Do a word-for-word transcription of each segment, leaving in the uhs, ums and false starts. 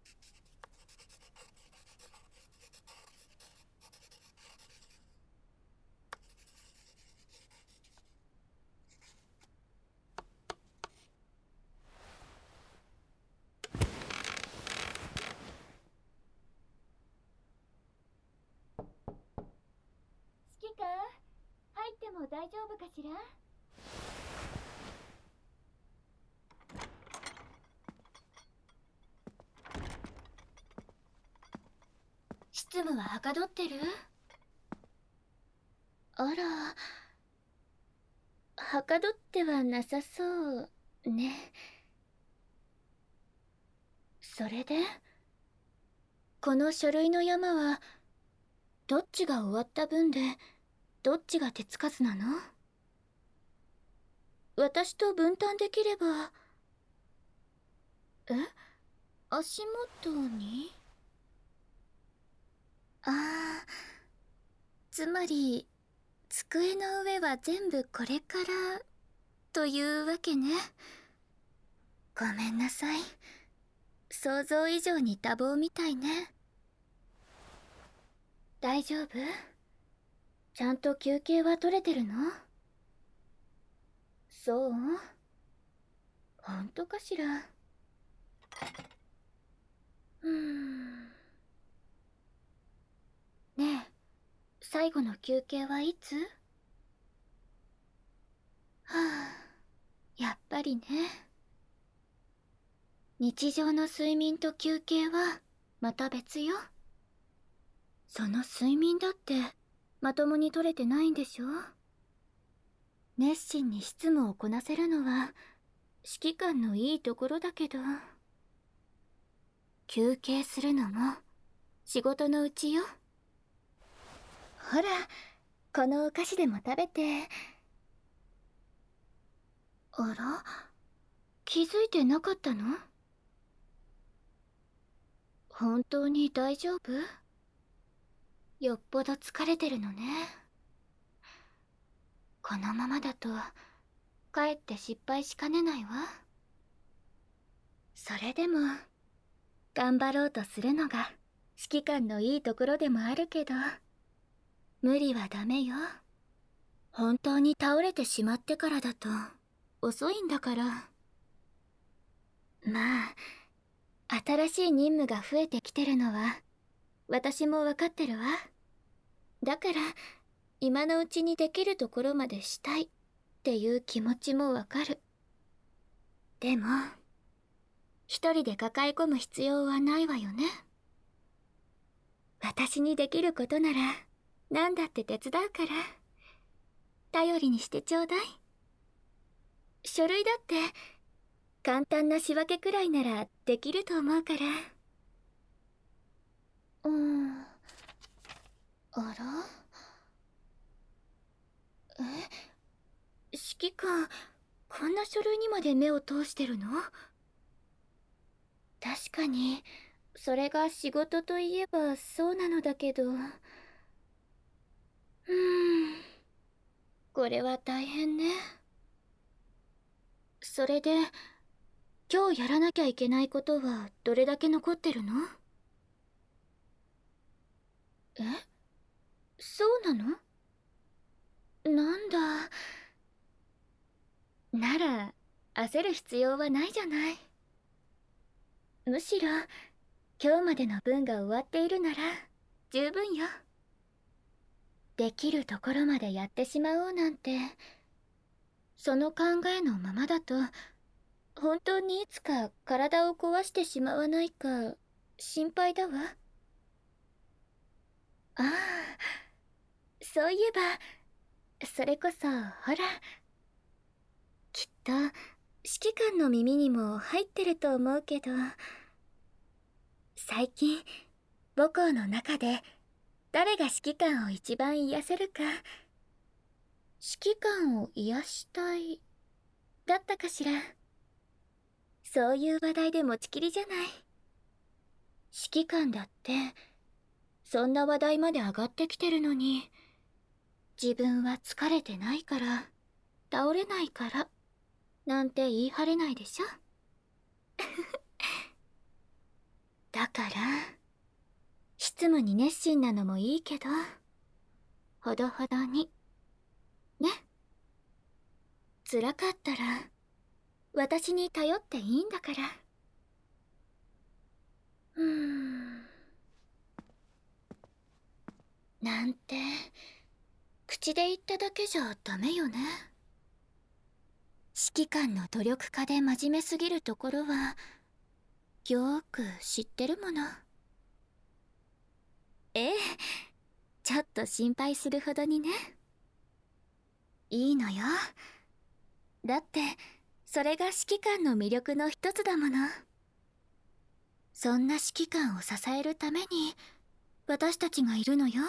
指揮官、入っても大丈夫かしら？執務ははかどってる？あら、はかどってはなさそうね。それでこの書類の山はどっちが終わった分でどっちが手つかずなの？私と分担できれば。え？足元に？ああ、つまり机の上は全部これからというわけね。ごめんなさい、想像以上に多忙みたいね。大丈夫？ちゃんと休憩は取れてるの？そう？本当かしら。うーん。ねえ、最後の休憩はいつ？はあ、やっぱりね。日常の睡眠と休憩はまた別よ。その睡眠だってまともに取れてないんでしょ？熱心に執務をこなせるのは指揮官のいいところだけど、休憩するのも仕事のうちよ。ほら、このお菓子でも食べて。あら、気づいてなかったの？本当に大丈夫？よっぽど疲れてるのね。このままだとかえって失敗しかねないわ。それでも頑張ろうとするのが指揮官のいいところでもあるけど、無理はダメよ。本当に倒れてしまってからだと遅いんだから。まあ、新しい任務が増えてきてるのは私も分かってるわ。だから今のうちにできるところまでしたいっていう気持ちもわかる。でも一人で抱え込む必要はないわよね。私にできることなら何だって手伝うから、頼りにしてちょうだい。書類だって簡単な仕分けくらいならできると思うから。うーん、あら？え、指揮官、こんな書類にまで目を通してるの？確かにそれが仕事といえばそうなのだけど、うーん、これは大変ね。それで今日やらなきゃいけないことはどれだけ残ってるの？え？そうなの？なんだ。なら焦る必要はないじゃない。むしろ今日までの分が終わっているなら十分よ。できるところまでやってしまおうなんて、その考えのままだと本当にいつか体を壊してしまわないか心配だわ。ああ、そういえばそれこそほら、きっと指揮官の耳にも入ってると思うけど、最近母校の中で誰が指揮官を一番癒せるか、指揮官を癒したいだったかしら。そういう話題で持ちきりじゃない。指揮官だってそんな話題まで上がってきてるのに、自分は疲れてないから倒れないからなんて言い張れないでしょ。 だから執務に熱心なのもいいけど、ほどほどにね。辛かったら私に頼っていいんだから。うーんなんて口で言っただけじゃダメよね。指揮官の努力家で真面目すぎるところはよーく知ってるもの。ええ、ちょっと心配するほどにね。いいのよ。だってそれが指揮官の魅力の一つだもの。そんな指揮官を支えるために私たちがいるのよ。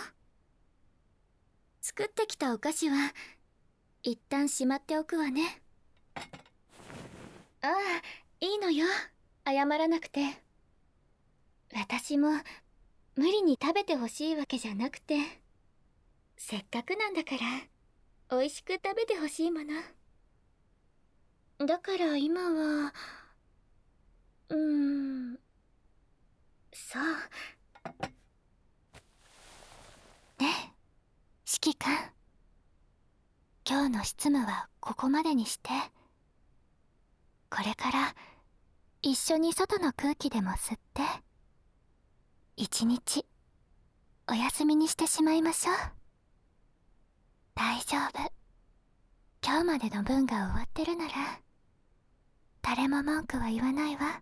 作ってきたお菓子は一旦しまっておくわね。ああ、いいのよ、謝らなくて。私も無理に食べてほしいわけじゃなくて、せっかくなんだから美味しく食べてほしいもの。だから今はうーんそうね。指揮官、今日の執務はここまでにして、これから一緒に外の空気でも吸って一日お休みにしてしまいましょう。大丈夫、今日までの分が終わってるなら誰も文句は言わないわ。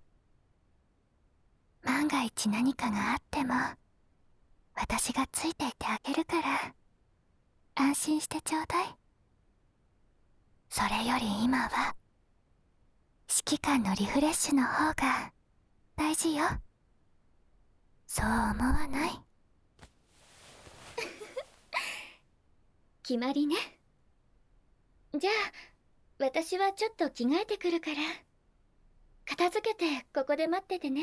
万が一何かがあっても私がついていてあげるから安心してちょうだい。それより今は指揮官のリフレッシュの方が大事よ。そう思わない？決まりね。じゃあ私はちょっと着替えてくるから片付けてここで待っててね。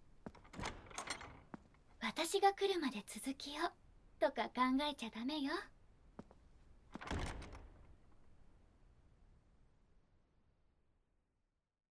私が来るまで続きよとか考えちゃダメよ。